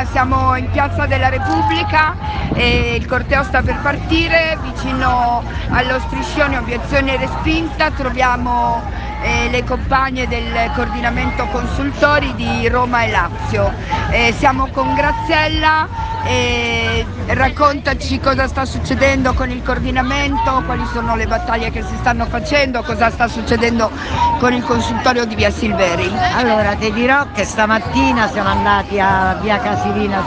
siamo in Piazza della Repubblica e il corteo sta per partire. Vicino allo striscione obiezione respinta troviamo le compagne del coordinamento consultori di Roma e Lazio. Siamo con Graziella. Raccontaci cosa sta succedendo con il coordinamento, quali sono le battaglie che si stanno facendo, cosa sta succedendo con il consultorio di Via Silveri. Allora ti dirò che stamattina siamo andati a Via Casilina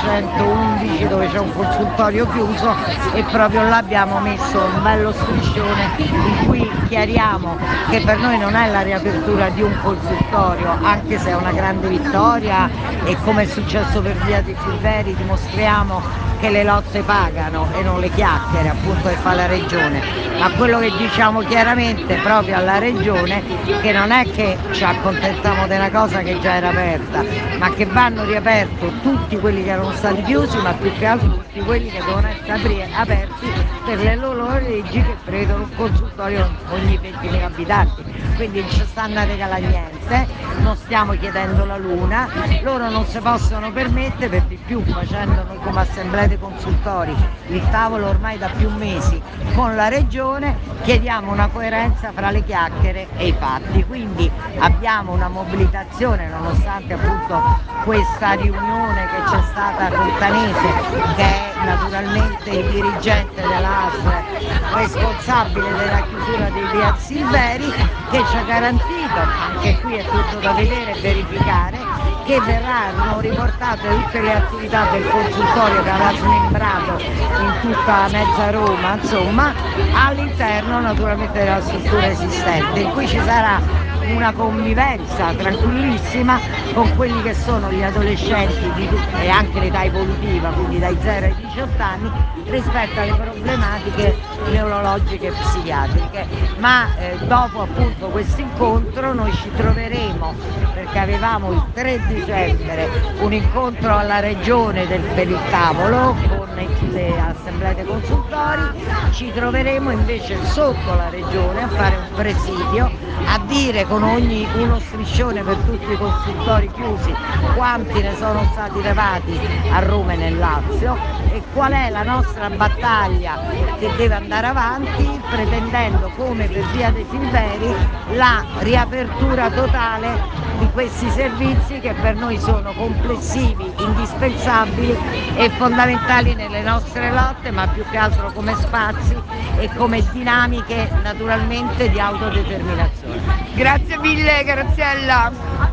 711 dove c'è un consultorio chiuso e proprio là abbiamo messo un bello striscione in cui chiariamo che per noi non è la riapertura di un consultorio, anche se è una grande vittoria e come è successo per Via dei Silveri dimostriamo che le lotte pagano e non le chiacchiere appunto che fa la regione, ma quello che diciamo chiaramente proprio alla regione che non è che ci accontentiamo di una cosa che già era aperta, ma che vanno riaperto tutti quelli che erano stati chiusi, ma più che altro tutti quelli che devono essere aperti per le loro leggi che prevedono un consultorio ogni 20.000 abitanti, quindi non ci stanno a regalare niente, non stiamo chiedendo la luna, loro non si possono permettere, per di più facendo noi come assemblea dei consultori il tavolo ormai da più mesi con la regione, chiediamo una coerenza fra le chiacchiere e i fatti, quindi abbiamo una mobilitazione nonostante appunto questa riunione che c'è stata con Tanese che è naturalmente il dirigente della ASL responsabile della chiusura di Via Silveri, che ci ha garantito, anche qui è tutto da vedere e verificare, che verranno riportate tutte le attività del consultorio che aveva smembrato in tutta mezza Roma, insomma, all'interno naturalmente della struttura esistente, in cui ci sarà una convivenza tranquillissima con quelli che sono gli adolescenti e anche l'età evolutiva, quindi dai 0 ai 18 anni, rispetto alle problematiche neurologiche e psichiatriche. Ma dopo appunto questo incontro noi ci troveremo, perché avevamo il 3 dicembre un incontro alla regione per il tavolo con le assemblee dei consultori, ci troveremo invece sotto la regione a fare un presidio, a dire con uno striscione per tutti i consultori chiusi quanti ne sono stati levati a Roma e nel Lazio e qual è la nostra battaglia che deve andare avanti, pretendendo come per Via dei Silveri la riapertura totale di questi servizi che per noi sono complessivi, indispensabili e fondamentali nelle nostre lotte, ma più che altro come spazi e come dinamiche naturalmente di autodeterminazione. Grazie mille Graziella.